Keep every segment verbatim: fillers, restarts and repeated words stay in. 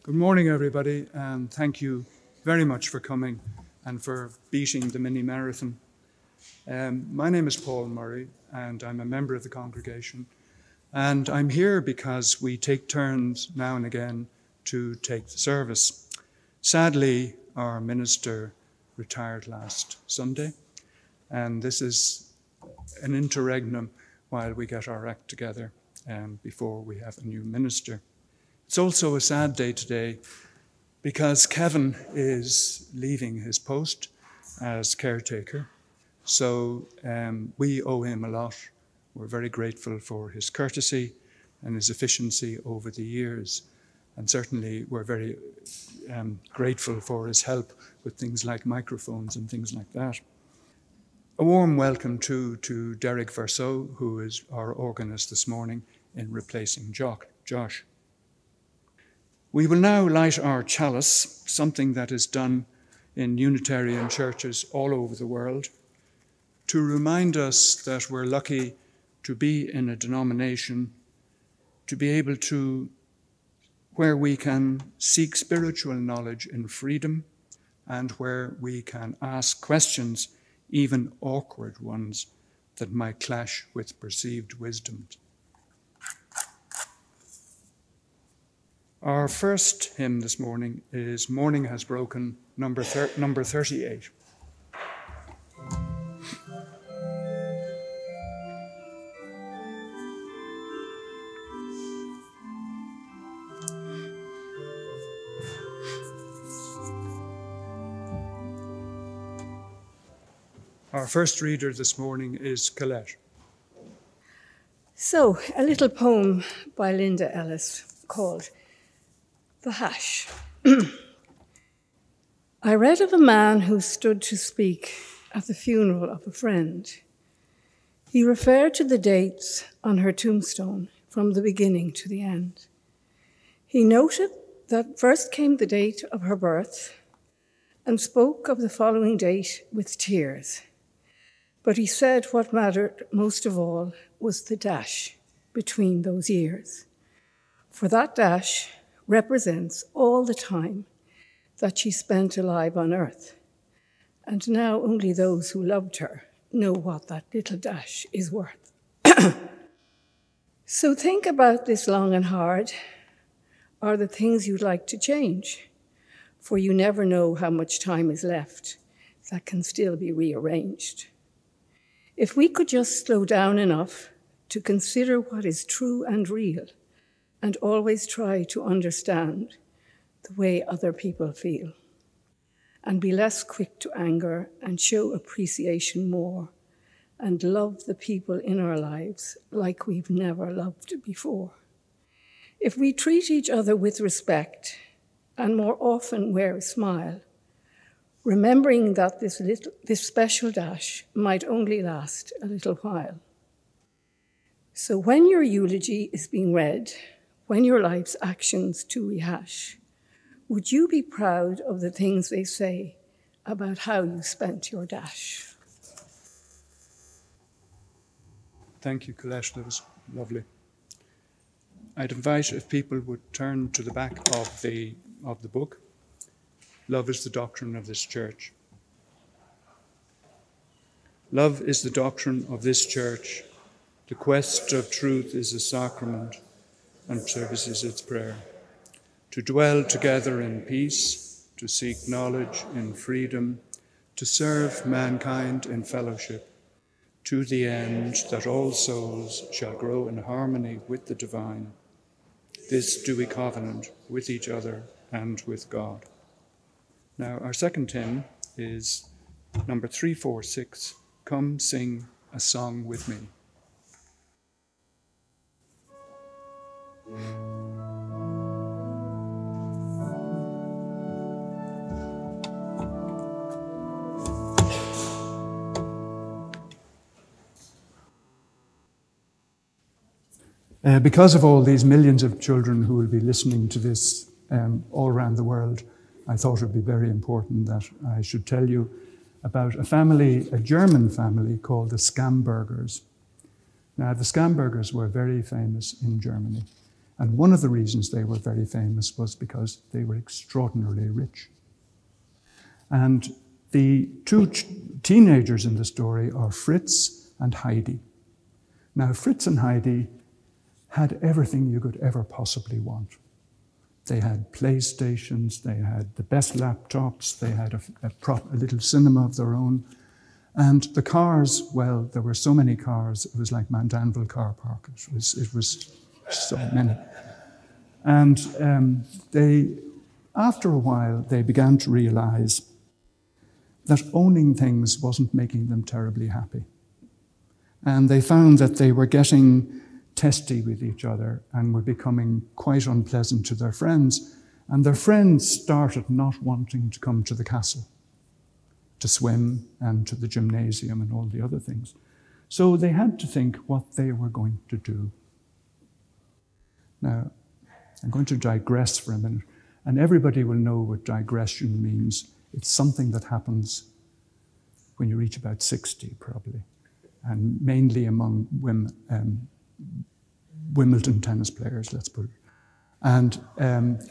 Good morning, everybody, and thank you very much for coming and for beating the mini marathon. Um, my name is Paul Murray, and I'm a member of the congregation. And I'm here because we take turns now and again to take the service. Sadly, our minister retired last Sunday, and this is an interregnum while we get our act together um, before we have a new minister. It's also a sad day today because Kevin is leaving his post as caretaker. So um, we owe him a lot. We're very grateful for his courtesy and his efficiency over the years. And certainly we're very um, grateful for his help with things like microphones and things like that. A warm welcome too to Derek Verso, who is our organist this morning in replacing Josh. We will now light our chalice, something that is done in Unitarian churches all over the world, to remind us that we're lucky to be in a denomination, to be able to, where we can seek spiritual knowledge in freedom, and where we can ask questions, even awkward ones, that might clash with perceived wisdom. Our first hymn this morning is Morning Has Broken, number, thir- number thirty-eight. Our first reader this morning is Colette. So, a little poem by Linda Ellis called The Hash. I read of a man who stood to speak at the funeral of a friend. He referred to the dates on her tombstone from the beginning to the end. He noted that first came the date of her birth and spoke of the following date with tears. But he said what mattered most of all was the dash between those years. For that dash represents all the time that she spent alive on earth. And now only those who loved her know what that little dash is worth. So think about this long and hard. Are the things you'd like to change? For you never know how much time is left that can still be rearranged. If we could just slow down enough to consider what is true and real, and always try to understand the way other people feel, and be less quick to anger and show appreciation more, and love the people in our lives like we've never loved before. If we treat each other with respect and more often wear a smile, remembering that this little, this special dash might only last a little while. So when your eulogy is being read, when your life's actions to rehash, would you be proud of the things they say about how you spent your dash? Thank you, Colette. That was lovely. I'd invite if people would turn to the back of the, of the book. Love is the doctrine of this church. Love is the doctrine of this church. The quest of truth is a sacrament, and service is its prayer. To dwell together in peace, to seek knowledge in freedom, to serve mankind in fellowship, to the end that all souls shall grow in harmony with the divine. This do we covenant with each other and with God. Now, our second hymn is number three forty-six, Come Sing a Song with Me. Uh, because of all these millions of children who will be listening to this um, all around the world, I thought it would be very important that I should tell you about a family, a German family called the Schambergers. Now, the Schambergers were very famous in Germany, And one of the reasons they were very famous was because they were extraordinarily rich. And the two ch- teenagers in the story are Fritz and Heidi. Now, Fritz and Heidi had everything you could ever possibly want. They had PlayStations, they had the best laptops, they had a, a, prop, a little cinema of their own. And the cars, well, there were so many cars, it was like Mandanville Car Park. It was, it was so many. And um, they, after a while, they began to realize that owning things wasn't making them terribly happy. And they found that they were getting testy with each other and were becoming quite unpleasant to their friends. And their friends started not wanting to come to the castle to swim and to the gymnasium and all the other things. So they had to think what they were going to do. Now, I'm going to digress for a minute, and everybody will know what digression means. It's something that happens when you reach about sixty, probably, and mainly among women, um, Wimbledon tennis players, let's put it. And um,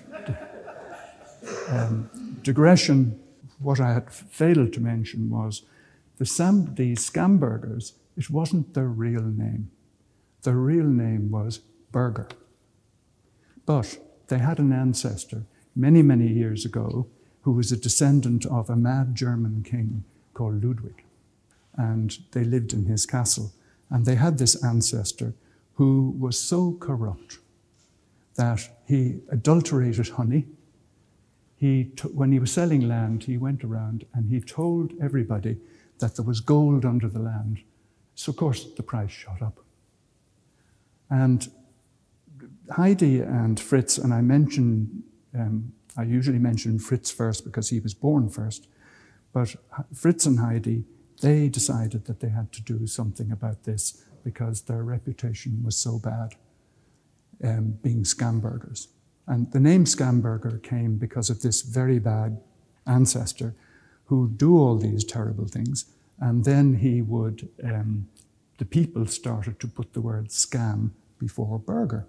um, digression, what I had failed to mention was the, Sam, the Scambergers, it wasn't their real name. Their real name was Berger. But they had an ancestor many, many years ago who was a descendant of a mad German king called Ludwig. And they lived in his castle. And they had this ancestor who was so corrupt that he adulterated honey. He t- when he was selling land, he went around and he told everybody that there was gold under the land. So, of course, the price shot up. And Heidi and Fritz, and I mention, um, I usually mention Fritz first because he was born first, but Fritz and Heidi, they decided that they had to do something about this because their reputation was so bad, um, being Scambergers. And the name Scamberger came because of this very bad ancestor who do all these terrible things, and then he would, um, the people started to put the word scam before burger.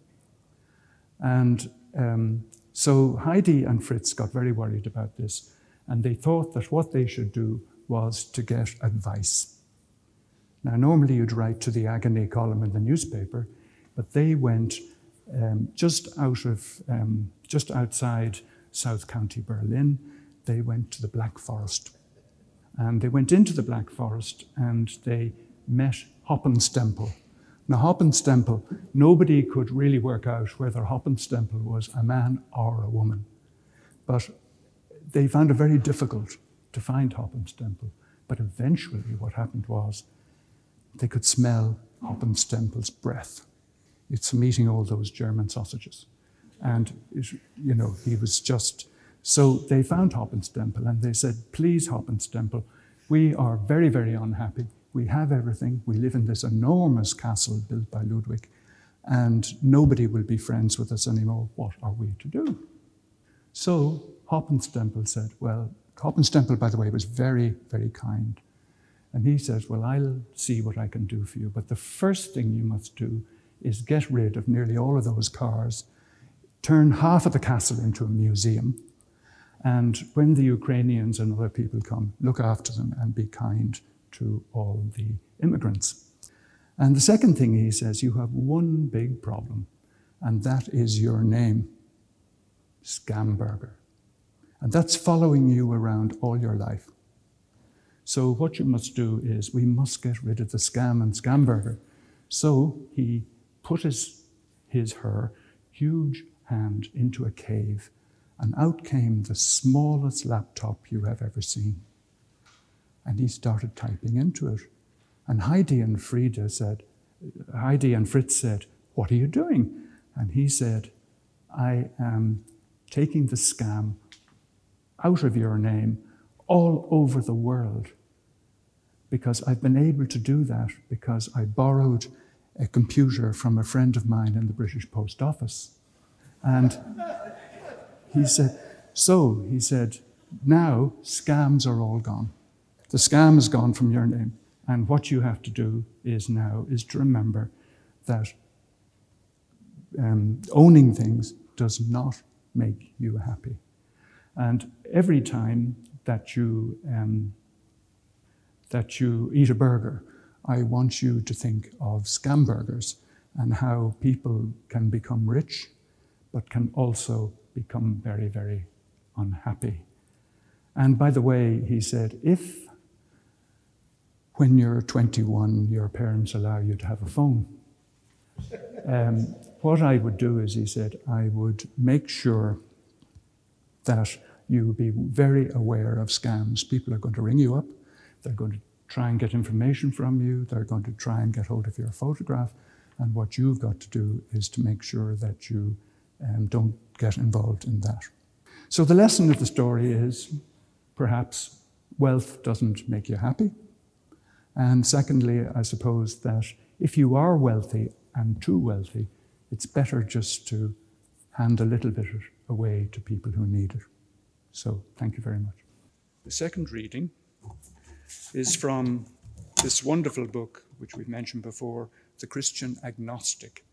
And um, so Heidi and Fritz got very worried about this, and they thought that what they should do was to get advice. Now, normally you'd write to the agony column in the newspaper, but they went um, just out of, um, just outside South County Berlin. They went to the Black Forest. And they went into the Black Forest and they met Hoppenstempel. Now, Hoppenstempel, nobody could really work out whether Hoppenstempel was a man or a woman. But they found it very difficult to find Hoppenstempel. But eventually what happened was they could smell Hoppenstempel's breath. It's from eating all those German sausages. And, it, you know, he was just... So they found Hoppenstempel and they said, please, Hoppenstempel, we are very, very unhappy. We have everything. We live in this enormous castle built by Ludwig, and nobody will be friends with us anymore. What are we to do? So Hoppenstempel said, well, Hoppenstempel, by the way, was very, very kind. And he says, well, I'll see what I can do for you. But the first thing you must do is get rid of nearly all of those cars, turn half of the castle into a museum, and when the Ukrainians and other people come, look after them and be kind to all the immigrants. And the second thing he says, you have one big problem, and that is your name, Scamberger. And that's following you around all your life. So what you must do is, we must get rid of the scam and Scamberger. So he put his, his, her, huge hand into a cave, and out came the smallest laptop you have ever seen. And he started typing into it. And Heidi and Frida said, Heidi and Fritz said, what are you doing? And he said, I am taking the scam out of your name all over the world, because I've been able to do that because I borrowed a computer from a friend of mine in the British Post Office. And he said, so, he said, now scams are all gone. The scam is gone from your name. And what you have to do is now is to remember that um, owning things does not make you happy. And every time that you, um, that you eat a burger, I want you to think of scam burgers and how people can become rich, but can also become very, very unhappy. And by the way, he said, if when you're twenty-one, your parents allow you to have a phone, um, what I would do is, he said, I would make sure that you would be very aware of scams. People are going to ring you up. They're going to try and get information from you. They're going to try and get hold of your photograph. And what you've got to do is to make sure that you um, don't get involved in that. So the lesson of the story is, perhaps wealth doesn't make you happy. And secondly, I suppose that if you are wealthy and too wealthy, it's better just to hand a little bit away to people who need it. So thank you very much. The second reading is from this wonderful book, which we've mentioned before, The Christian Agnostic,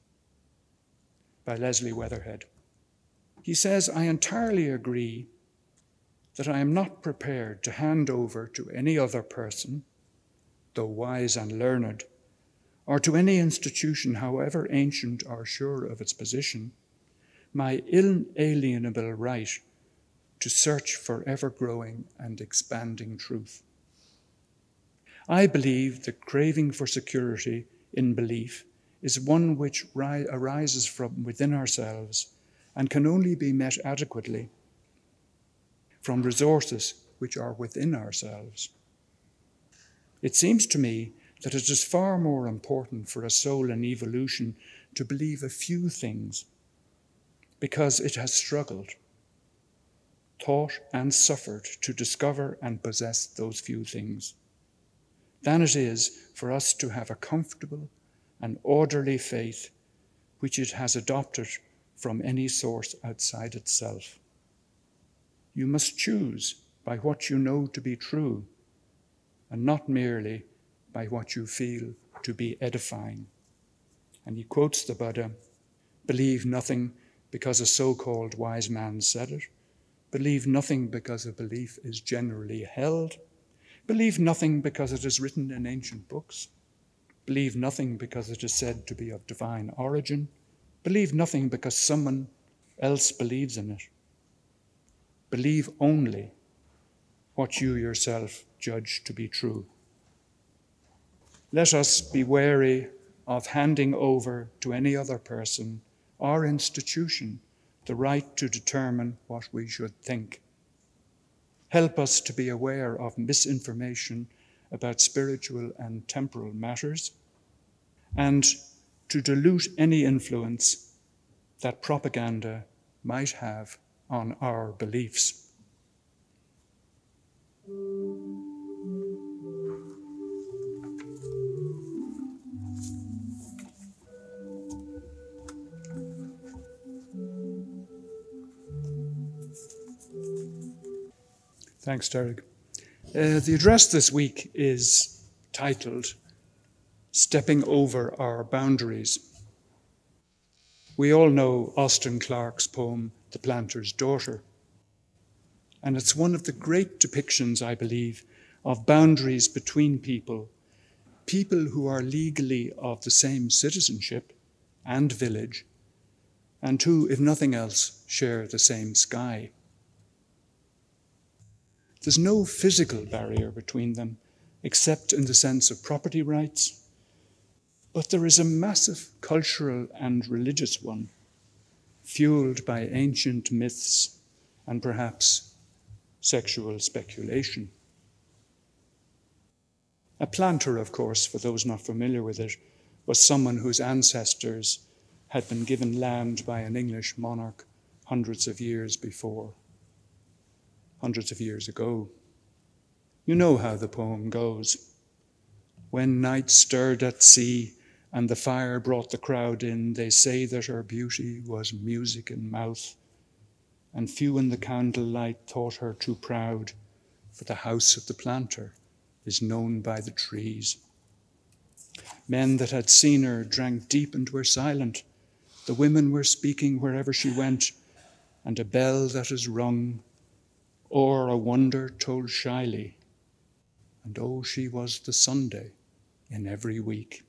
by Leslie Weatherhead. He says, I entirely agree that I am not prepared to hand over to any other person, though wise and learned, or to any institution, however ancient or sure of its position, my inalienable right to search for ever-growing and expanding truth. I believe the craving for security in belief is one which ri- arises from within ourselves and can only be met adequately from resources which are within ourselves. It seems to me that it is far more important for a soul in evolution to believe a few things because it has struggled, thought and suffered to discover and possess those few things, than it is for us to have a comfortable and orderly faith which it has adopted from any source outside itself. You must choose by what you know to be true, and not merely by what you feel to be edifying. And he quotes the Buddha, believe nothing because a so-called wise man said it. Believe nothing because a belief is generally held. Believe nothing because it is written in ancient books. Believe nothing because it is said to be of divine origin. Believe nothing because someone else believes in it. Believe only what you yourself judge to be true. Let us be wary of handing over to any other person or institution the right to determine what we should think. Help us to be aware of misinformation about spiritual and temporal matters, and to dilute any influence that propaganda might have on our beliefs. Thanks, Derek. Uh, the address this week is titled, Stepping Over Our Boundaries. We all know Austin Clarke's poem, The Planter's Daughter. And it's one of the great depictions, I believe, of boundaries between people, people who are legally of the same citizenship and village, and who, if nothing else, share the same sky. There's no physical barrier between them, except in the sense of property rights, but there is a massive cultural and religious one, fueled by ancient myths and perhaps sexual speculation. A planter, of course, for those not familiar with it, was someone whose ancestors had been given land by an English monarch hundreds of years before. Hundreds of years ago. You know how the poem goes. When night stirred at sea and the fire brought the crowd in, they say that her beauty was music in mouth, and few in the candlelight thought her too proud, for the house of the planter is known by the trees. Men that had seen her drank deep and were silent, The women were speaking wherever she went, and a bell that is rung, or a wonder told shyly, and oh, she was the Sunday in every week.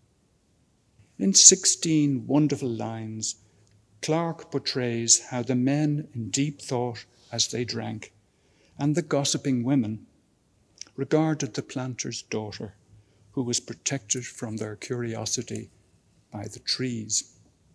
In sixteen wonderful lines, Clarke portrays how the men in deep thought as they drank, and the gossiping women, regarded the planter's daughter, who was protected from their curiosity by the trees.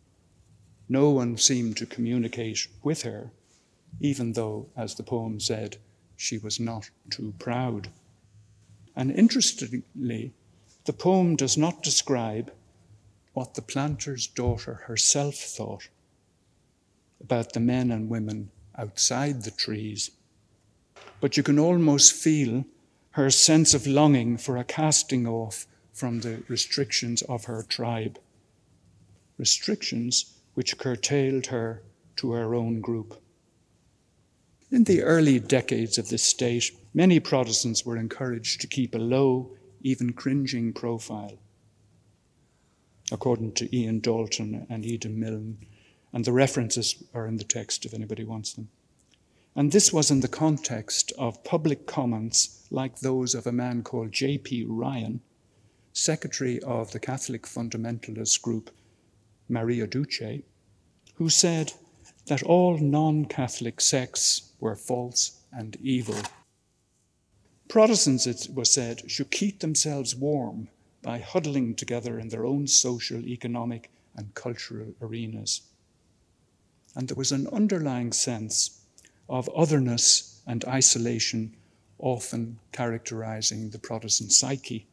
No one seemed to communicate with her, even though, as the poem said, she was not too proud. And interestingly, the poem does not describe what the planter's daughter herself thought about the men and women outside the trees. But you can almost feel her sense of longing for a casting off from the restrictions of her tribe, restrictions which curtailed her to her own group. In the early decades of this state, many Protestants were encouraged to keep a low, even cringing profile, according to Ian Dalton and Eda Milne, and the references are in the text if anybody wants them. And this was in the context of public comments like those of a man called J P Ryan, secretary of the Catholic fundamentalist group Maria Duce, who said that all non-Catholic sects were false and evil. Protestants, it was said, should keep themselves warm by huddling together in their own social, economic, and cultural arenas. And there was an underlying sense of otherness and isolation often characterizing the Protestant psyche.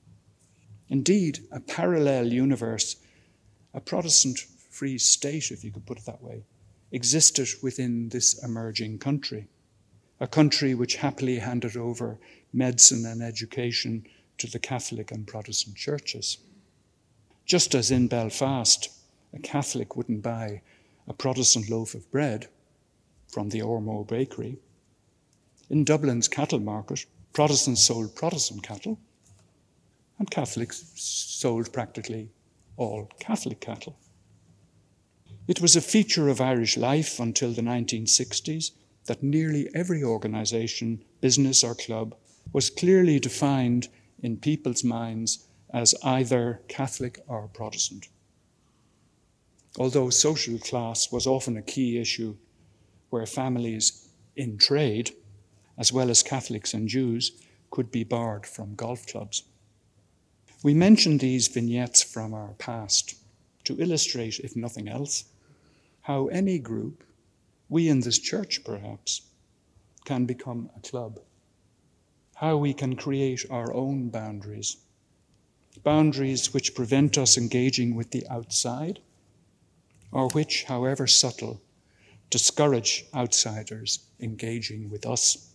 Indeed, a parallel universe, a Protestant free state, if you could put it that way, existed within this emerging country, a country which happily handed over medicine and education to the Catholic and Protestant churches. Just as in Belfast, a Catholic wouldn't buy a Protestant loaf of bread from the Ormeau bakery, in Dublin's cattle market, Protestants sold Protestant cattle, and Catholics sold practically all Catholic cattle. It was a feature of Irish life until the nineteen sixties that nearly every organisation, business or club, was clearly defined in people's minds as either Catholic or Protestant. Although social class was often a key issue where families in trade, as well as Catholics and Jews, could be barred from golf clubs. We mention these vignettes from our past to illustrate, if nothing else, how any group, we in this church perhaps, can become a club. How we can create our own boundaries. Boundaries which prevent us engaging with the outside, or which, however subtle, discourage outsiders engaging with us.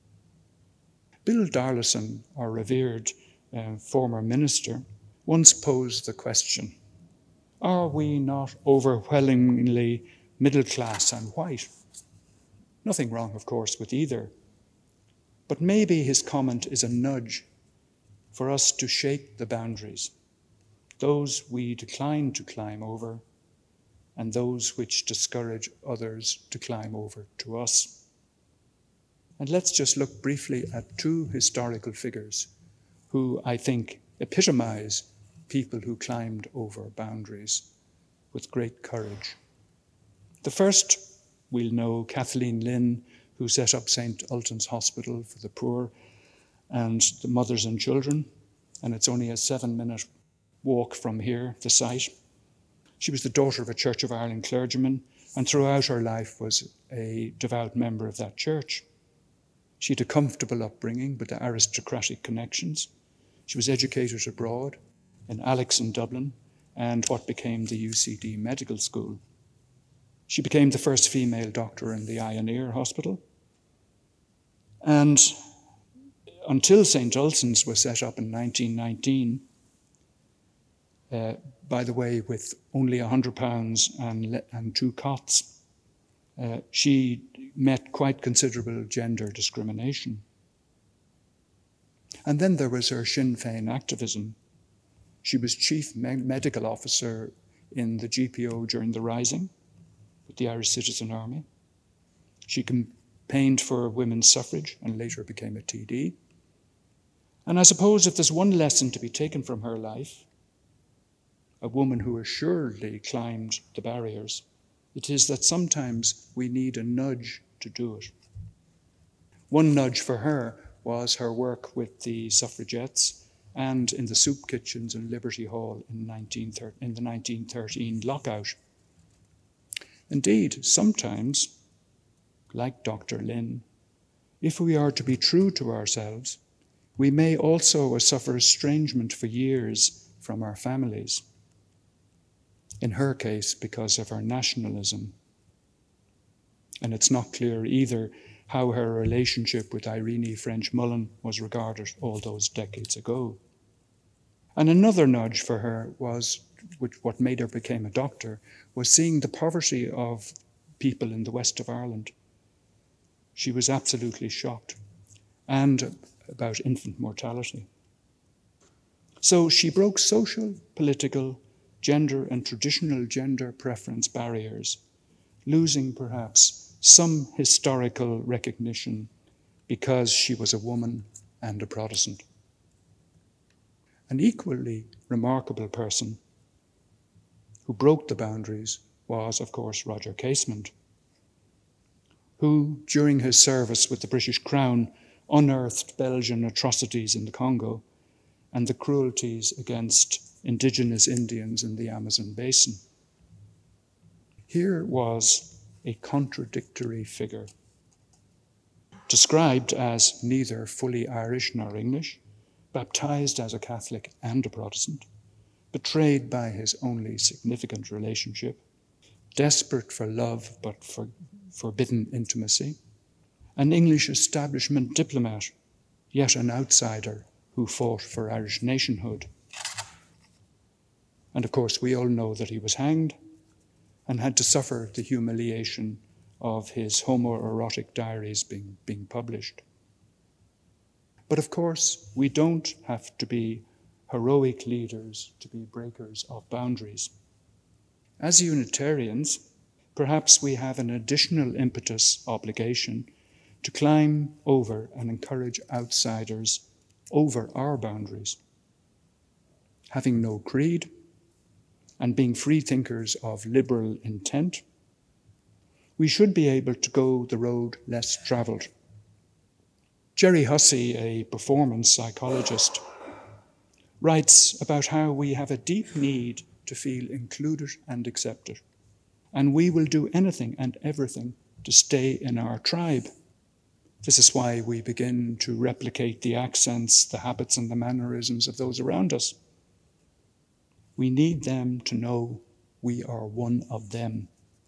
Bill Darlison, our revered uh, former minister, once posed the question, are we not overwhelmingly middle class and white? Nothing wrong, of course, with either. But maybe his comment is a nudge for us to shake the boundaries, those we decline to climb over, and those which discourage others to climb over to us. And let's just look briefly at two historical figures who I think epitomize people who climbed over boundaries with great courage. The first, we'll know Kathleen Lynn, who set up Saint Ultan's Hospital for the poor and the mothers and children, and it's only a seven-minute walk from here, the site. She was the daughter of a Church of Ireland clergyman, and throughout her life was a devout member of that church. She had a comfortable upbringing with the aristocratic connections. She was educated abroad in Alex in Dublin and what became the U C D Medical School. She became the first female doctor in the Ioneer Hospital. And until Saint Ultan's was set up in nineteen nineteen, uh, by the way, with only one hundred pounds and, and two cots, uh, she met quite considerable gender discrimination. And then there was her Sinn Féin activism. She was chief me- medical officer in the G P O during the Rising with the Irish Citizen Army. She campaigned for women's suffrage and later became a T D. And I suppose if there's one lesson to be taken from her life, a woman who assuredly climbed the barriers, it is that sometimes we need a nudge to do it. One nudge for her was her work with the suffragettes and in the soup kitchens in Liberty Hall in, nineteen thirty, in the nineteen thirteen lockout. Indeed, sometimes, like Doctor Lynn, if we are to be true to ourselves, we may also suffer estrangement for years from our families. In her case, because of her nationalism. And it's not clear either how her relationship with Irene French Mullen was regarded all those decades ago. And another nudge for her was, which what made her become a doctor, was seeing the poverty of people in the west of Ireland. She was absolutely shocked, and about infant mortality. So she broke social, political, gender and traditional gender preference barriers, losing perhaps some historical recognition because she was a woman and a Protestant. An equally remarkable person who broke the boundaries was, of course, Roger Casement, who, during his service with the British Crown, unearthed Belgian atrocities in the Congo and the cruelties against indigenous Indians in the Amazon basin. Here was a contradictory figure, described as neither fully Irish nor English, baptized as a Catholic and a Protestant, betrayed by his only significant relationship, desperate for love but for forbidden intimacy, an English establishment diplomat, yet an outsider who fought for Irish nationhood. And of course, we all know that he was hanged and had to suffer the humiliation of his homoerotic diaries being, being published. But of course, we don't have to be heroic leaders to be breakers of boundaries. As Unitarians, perhaps we have an additional impetus obligation to climb over and encourage outsiders over our boundaries. Having no creed, and being free thinkers of liberal intent, we should be able to go the road less travelled. Jerry Hussey, a performance psychologist, writes about how we have a deep need to feel included and accepted, and we will do anything and everything to stay in our tribe. This is why we begin to replicate the accents, the habits, and the mannerisms of those around us. We need them to know we are one of them.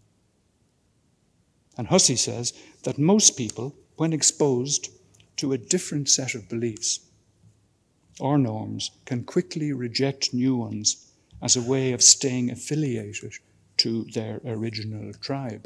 And Hussey says that most people, when exposed to a different set of beliefs or norms, can quickly reject new ones as a way of staying affiliated to their original tribe.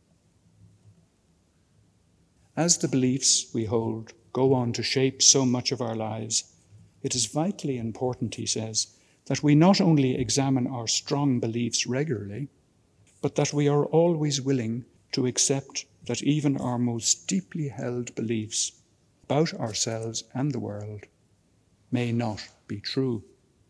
As the beliefs we hold go on to shape so much of our lives, it is vitally important, he says, that we not only examine our strong beliefs regularly, but that we are always willing to accept that even our most deeply held beliefs about ourselves and the world may not be true.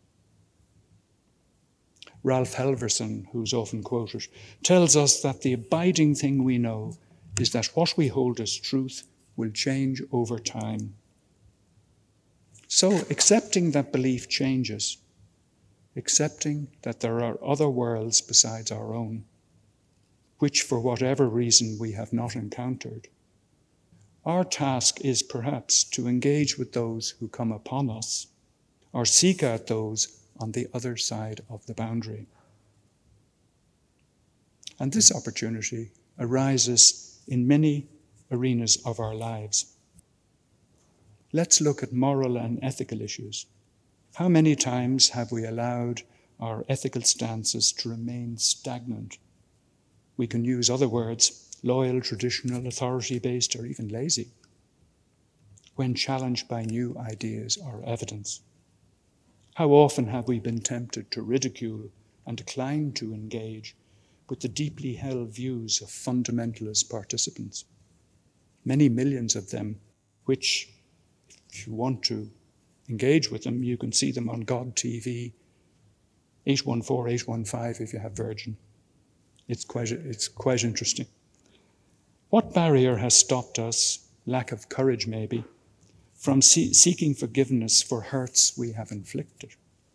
Ralph Helverson, who's often quoted, tells us that the abiding thing we know is that what we hold as truth will change over time. So accepting that belief changes, accepting that there are other worlds besides our own, which for whatever reason we have not encountered, our task is perhaps to engage with those who come upon us or seek out those on the other side of the boundary. And this opportunity arises in many arenas of our lives. Let's look at moral and ethical issues. How many times have we allowed our ethical stances to remain stagnant? We can use other words, loyal, traditional, authority-based, or even lazy, when challenged by new ideas or evidence. How often have we been tempted to ridicule and decline to engage with the deeply held views of fundamentalist participants, many millions of them, which, if you want to engage with them, you can see them on God T V, eight one four, eight one five if you have Virgin. It's quite, it's quite interesting. What barrier has stopped us, lack of courage maybe, from see- seeking forgiveness for hurts we have inflicted?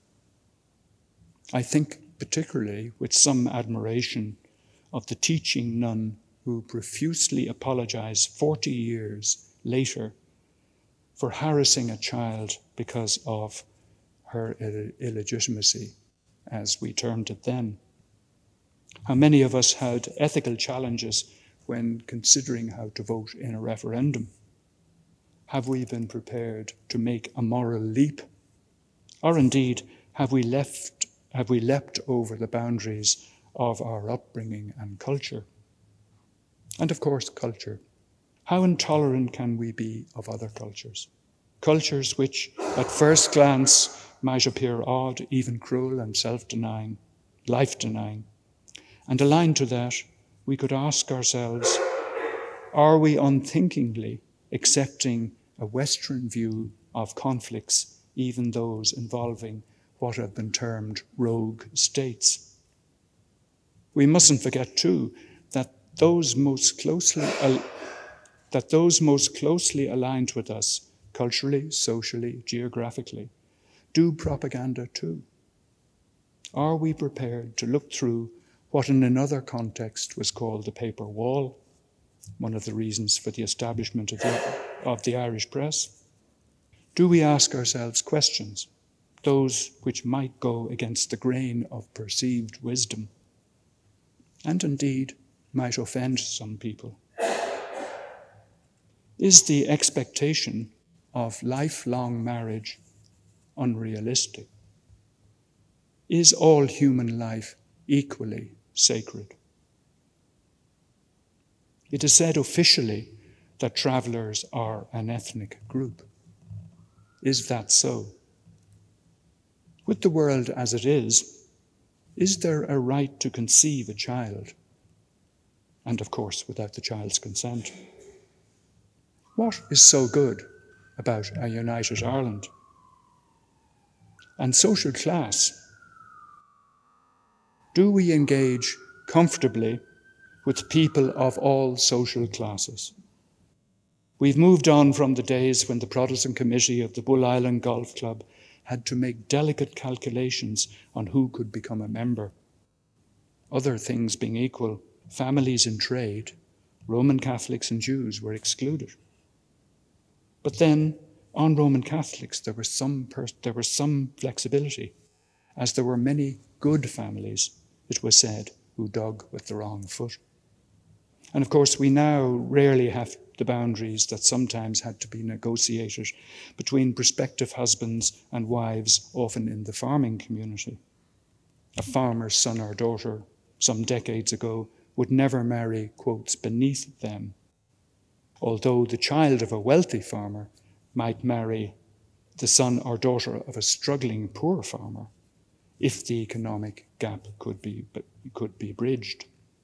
I think particularly with some admiration of the teaching nun who profusely apologized forty years later for harassing a child because of her ill- illegitimacy, as we termed it then. How many of us had ethical challenges when considering how to vote in a referendum? Have we been prepared to make a moral leap? Or indeed, have we left, have we leapt over the boundaries of our upbringing and culture? And of course, culture. How intolerant can we be of other cultures? Cultures which, at first glance, might appear odd, even cruel and self-denying, life-denying. And aligned to that, we could ask ourselves, are we unthinkingly accepting a Western view of conflicts, even those involving what have been termed rogue states? We mustn't forget, too, that those most closely al- that those most closely aligned with us, culturally, socially, geographically, do propaganda too. Are we prepared to look through what in another context was called the paper wall, one of the reasons for the establishment of the, of the Irish press? Do we ask ourselves questions, those which might go against the grain of perceived wisdom, and indeed might offend some people? Is the expectation of lifelong marriage unrealistic? Is all human life equally sacred? It is said officially that travellers are an ethnic group. Is that so? With the world as it is, is there a right to conceive a child? And of course, without the child's consent. What is so good about a united Ireland? And social class. Do we engage comfortably with people of all social classes? We've moved on from the days when the Protestant Committee of the Bull Island Golf Club had to make delicate calculations on who could become a member. Other things being equal, families in trade, Roman Catholics and Jews were excluded. But then, on Roman Catholics, there was some pers- there was some flexibility, as there were many good families, it was said, who dug with the wrong foot. And of course, we now rarely have the boundaries that sometimes had to be negotiated between prospective husbands and wives, often in the farming community. A farmer's son or daughter, some decades ago, would never marry, quotes, beneath them, although the child of a wealthy farmer might marry the son or daughter of a struggling poor farmer, if the economic gap could be, could be bridged.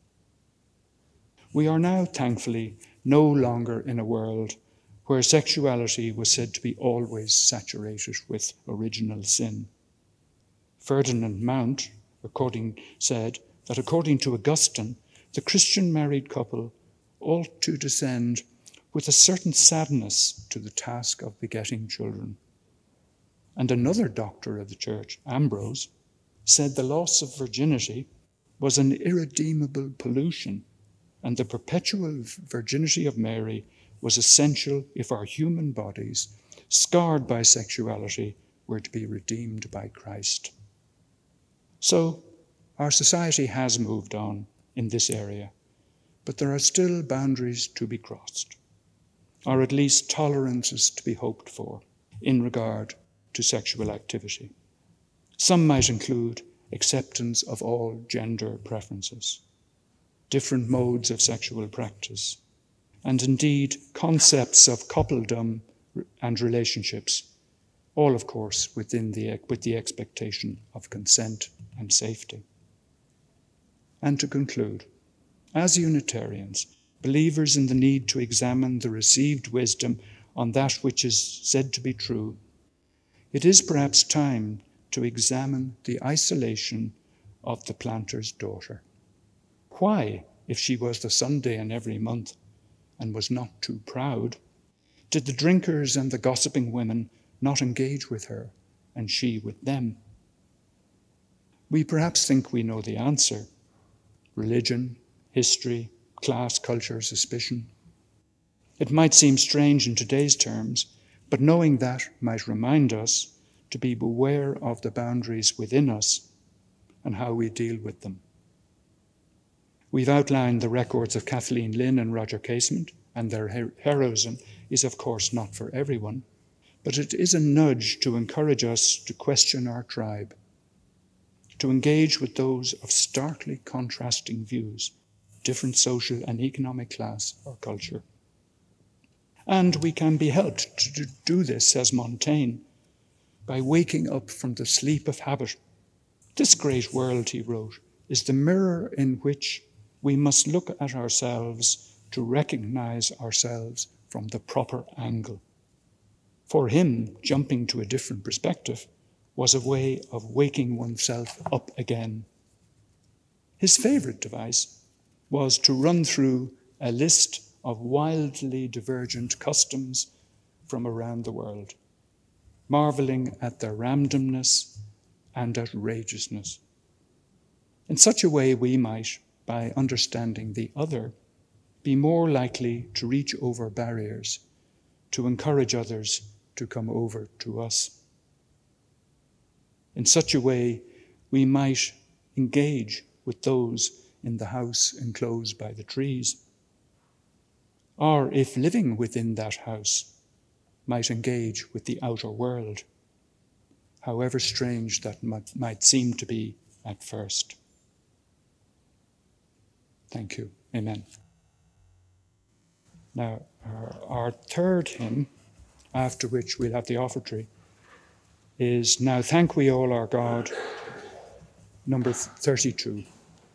We are now, thankfully, no longer in a world where sexuality was said to be always saturated with original sin. Ferdinand Mount according, said that according to Augustine, the Christian married couple ought to descend with a certain sadness to the task of begetting children. And another doctor of the church, Ambrose, said the loss of virginity was an irredeemable pollution, and the perpetual virginity of Mary was essential if our human bodies, scarred by sexuality, were to be redeemed by Christ. So, our society has moved on in this area, but there are still boundaries to be crossed, or at least tolerances to be hoped for in regard to sexual activity. Some might include acceptance of all gender preferences, different modes of sexual practice, and indeed concepts of coupledom and relationships, all of course within the, with the expectation of consent and safety. And to conclude, as Unitarians, believers in the need to examine the received wisdom on that which is said to be true, it is perhaps time to examine the isolation of the planter's daughter. Why, if she was the Sunday in every month and was not too proud, did the drinkers and the gossiping women not engage with her and she with them? We perhaps think we know the answer: religion, history, class, culture, suspicion. It might seem strange in today's terms, but knowing that might remind us to be aware of the boundaries within us and how we deal with them. We've outlined the records of Kathleen Lynn and Roger Casement, and their her- heroism is of course not for everyone, but it is a nudge to encourage us to question our tribe, to engage with those of starkly contrasting views, different social and economic class or culture. And we can be helped to do this, as Montaigne, by waking up from the sleep of habit. This great world, he wrote, is the mirror in which we must look at ourselves to recognize ourselves from the proper angle. For him, jumping to a different perspective was a way of waking oneself up again. His favorite device was to run through a list of wildly divergent customs from around the world, marveling at their randomness and outrageousness. In such a way, we might, by understanding the other, be more likely to reach over barriers, to encourage others to come over to us. In such a way, we might engage with those in the house enclosed by the trees, or if living within that house, might engage with the outer world, however strange that might seem to be at first. Thank you. Amen. Now, our, our third hymn, after which we'll have the offertory, is Now Thank We All Our God, number thirty-two.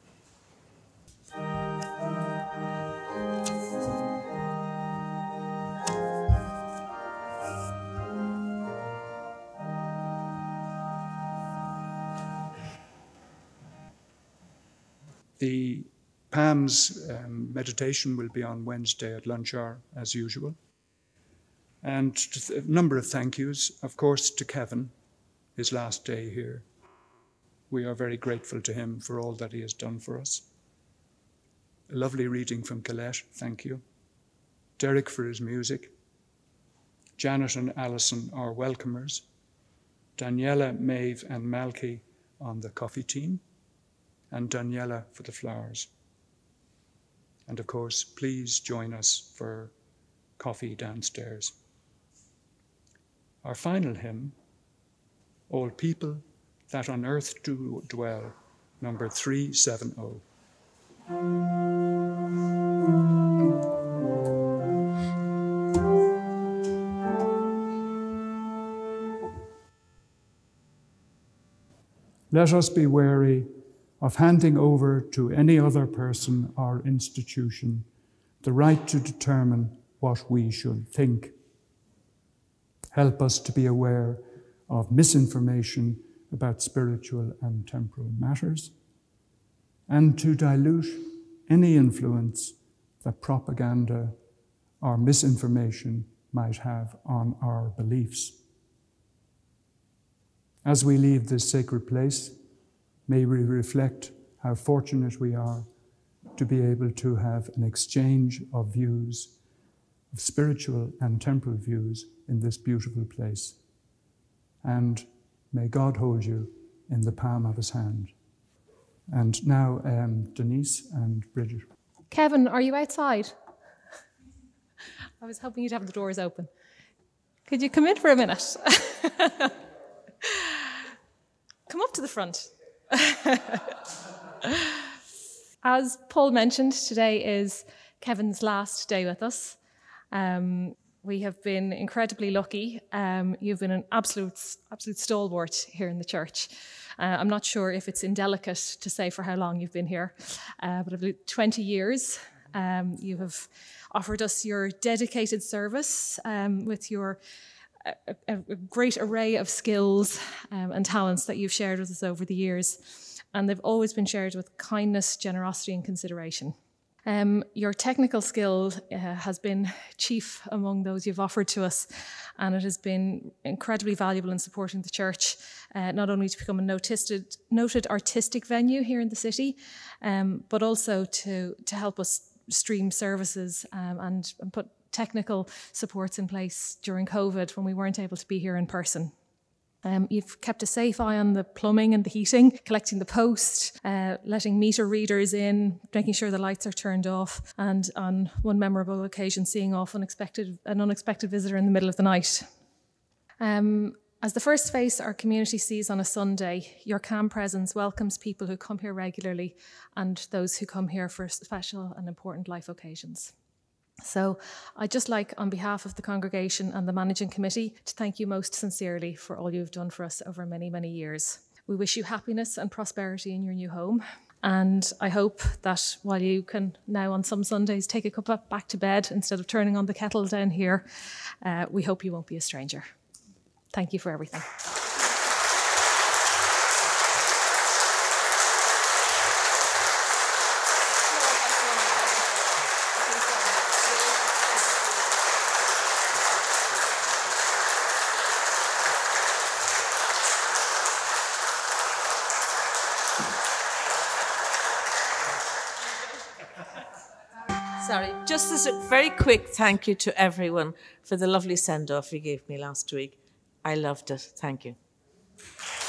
The Palms um, meditation will be on Wednesday at lunch hour, as usual. And a number of thank yous, of course, to Kevin, his last day here. We are very grateful to him for all that he has done for us. A lovely reading from Colette, thank you. Derek for his music. Janet and Alison, our welcomers. Daniela, Maeve and Malky on the coffee team. And Daniela for the flowers. And of course, please join us for coffee downstairs. Our final hymn, All People That on Earth Do Dwell, number three seventy. Let us be wary of handing over to any other person or institution the right to determine what we should think. Help us to be aware of misinformation about spiritual and temporal matters, and to dilute any influence that propaganda or misinformation might have on our beliefs. As we leave this sacred place, may we reflect how fortunate we are to be able to have an exchange of views, of spiritual and temporal views in this beautiful place. And may God hold you in the palm of his hand. And now, um, Denise and Bridget. Kevin, are you outside? I was hoping you'd have the doors open. Could you come in for a minute? Come up to the front. As Paul mentioned, today is Kevin's last day with us. Um, we have been incredibly lucky. Um, you've been an absolute, absolute stalwart here in the church. Uh, I'm not sure if it's indelicate to say for how long you've been here, uh, but about twenty years. Um, you have offered us your dedicated service um, with your a, a, a great array of skills um, and talents that you've shared with us over the years. And they've always been shared with kindness, generosity and consideration. Um, your technical skill uh, has been chief among those you've offered to us, and it has been incredibly valuable in supporting the church, uh, not only to become a noted, noted artistic venue here in the city, um, but also to, to help us stream services um, and, and put technical supports in place during COVID when we weren't able to be here in person. Um, you've kept a safe eye on the plumbing and the heating, collecting the post, uh, letting meter readers in, making sure the lights are turned off, and on one memorable occasion, seeing off unexpected, an unexpected visitor in the middle of the night. Um, as the first face our community sees on a Sunday, your calm presence welcomes people who come here regularly and those who come here for special and important life occasions. So I'd just like, on behalf of the congregation and the managing committee, to thank you most sincerely for all you've done for us over many, many years. We wish you happiness and prosperity in your new home. And I hope that while you can now on some Sundays take a cup back to bed instead of turning on the kettle down here, uh, we hope you won't be a stranger. Thank you for everything. Sorry, just as a very quick thank you to everyone for the lovely send-off you gave me last week. I loved it. Thank you.